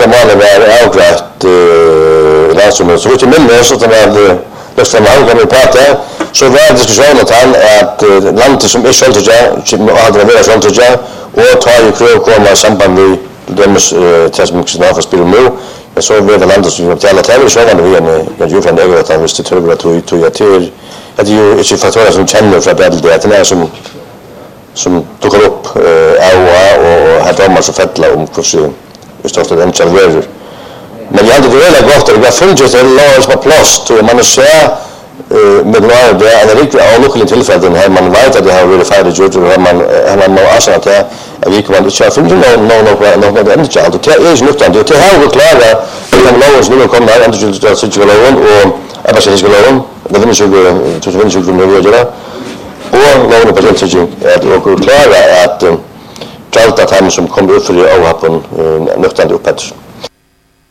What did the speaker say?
målet var avgrätt landsrummet. Så inte minns att det löften man kan prata så var diskussionen att landet som är sålt jag hade varit sålt jag och tar ju kröv komma samband med dems testmixen för spel nu. Jag såg vi det landet som vi alla tävlar så var det en ju från över att han visste tror att jag till att ju inte faktorer som känner för att det är som tog upp och hade domar så fettla hur just den server. Men jag hade det gott och jag fungerar det lås på plats och man ser med några det är riktigt allokligt tillfällen här man vet att det har varit färdigt gjort och man nog alltså att vi kommer att köra fungerar något ändå child och det är ju nyttigt det har vi klara kan lås nu kommer där ändå till att sitta lån och jag ska säga lån det finns ju så finns ju nu göra och lån på den sidan att och klara att Jalta time som kommer upp för i avhappen nyttigt uppåt.